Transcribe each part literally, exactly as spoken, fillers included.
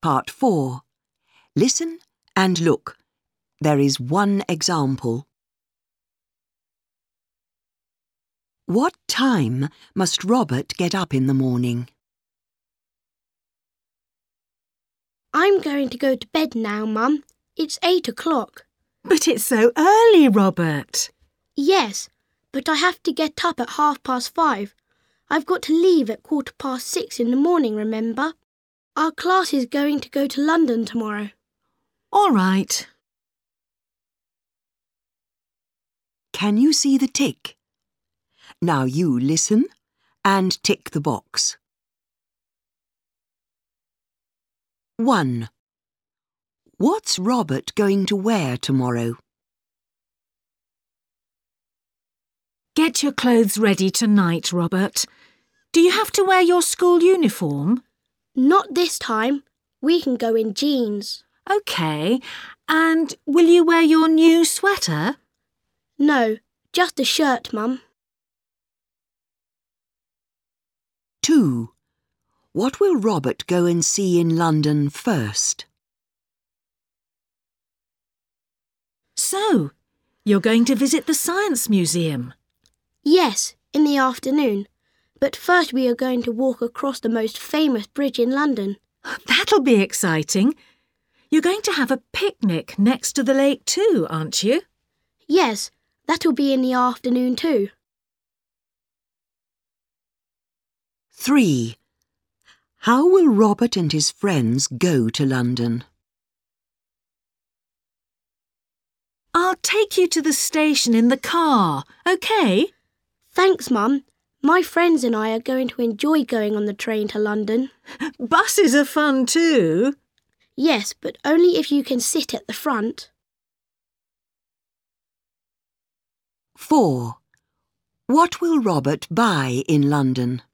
Part four. Listen and look. There is one example. What time must Robert get up in the morning? I'm going to go to bed now, Mum. It's eight o'clock. But it's so early, Robert. Yes, but I have to get up at half past five. I've got to leave at quarter past six in the morning, remember? Our class is going to go to London tomorrow. All right. Can you see the tick? Now you listen and tick the box. one. What's Robert going to wear tomorrow? Get your clothes ready tonight, Robert. Do you have to wear your school uniform? Not this time. We can go in jeans. OK. And will you wear your new sweater? No, just a shirt, Mum. two. What will Robert go and see in London first? So, you're going to visit the Science Museum? Yes, in the afternoon. But first we are going to walk across the most famous bridge in London. That'll be exciting. You're going to have a picnic next to the lake too, aren't you? Yes, that'll be in the afternoon too. three. How will Robert and his friends go to London? I'll take you to the station in the car, OK? Thanks, Mum. My friends and I are going to enjoy going on the train to London. Buses are fun too. Yes, but only if you can sit at the front. four. What will Robert buy in London?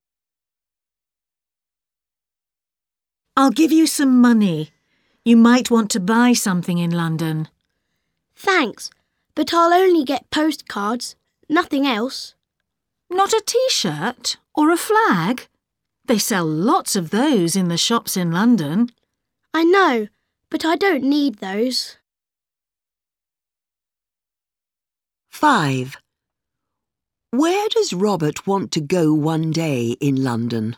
I'll give you some money. You might want to buy something in London. Thanks, but I'll only get postcards, nothing else. Not a T-shirt or a flag? They sell lots of those in the shops in London. I know, but I don't need those. five. Where does Robert want to go one day in London?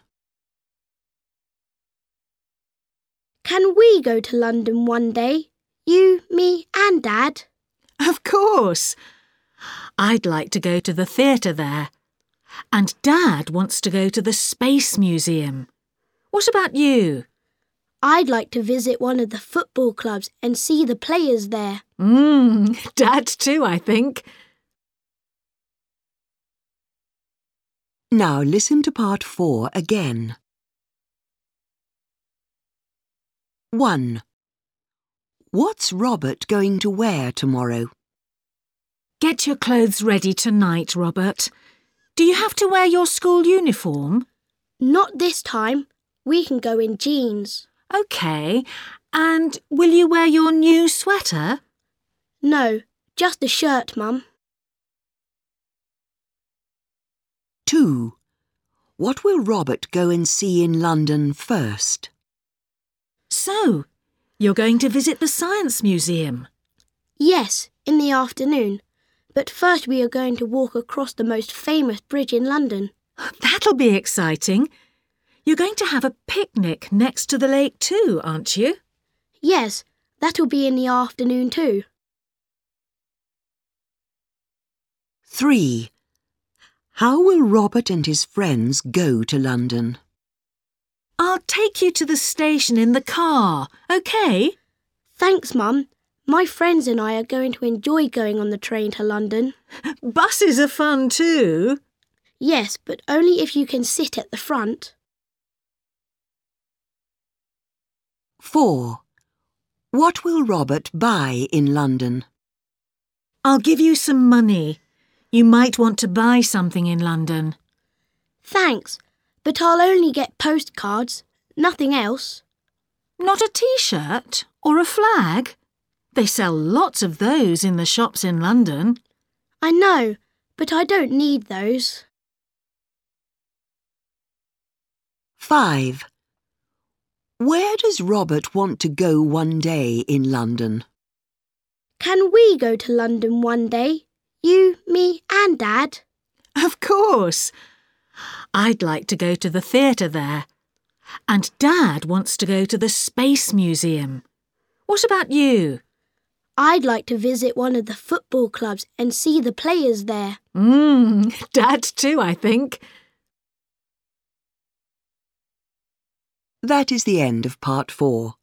Can we go to London one day? You, me and Dad? Of course. I'd like to go to the theatre there. And Dad wants to go to the Space Museum. What about you? I'd like to visit one of the football clubs and see the players there. Mmm, Dad too, I think. Now listen to part four again. one. What's Robert going to wear tomorrow? Get your clothes ready tonight, Robert. Do you have to wear your school uniform? Not this time. We can go in jeans. OK. And will you wear your new sweater? No, just a shirt, Mum. two. What will Robert go and see in London first? So, you're going to visit the Science Museum? Yes, in the afternoon. But first we are going to walk across the most famous bridge in London. That'll be exciting. You're going to have a picnic next to the lake too, aren't you? Yes, that'll be in the afternoon too. three. How will Robert and his friends go to London? I'll take you to the station in the car, OK? Thanks, Mum. My friends and I are going to enjoy going on the train to London. Buses are fun too. Yes, but only if you can sit at the front. four. What will Robert buy in London? I'll give you some money. You might want to buy something in London. Thanks, but I'll only get postcards, nothing else. Not a T-shirt or a flag? They sell lots of those in the shops in London. I know, but I don't need those. five. Where does Robert want to go one day in London? Can we go to London one day? You, me and Dad? Of course. I'd like to go to the theatre there. And Dad wants to go to the Space Museum. What about you? I'd like to visit one of the football clubs and see the players there. Mmm, Dad too, I think. That is the end of part four.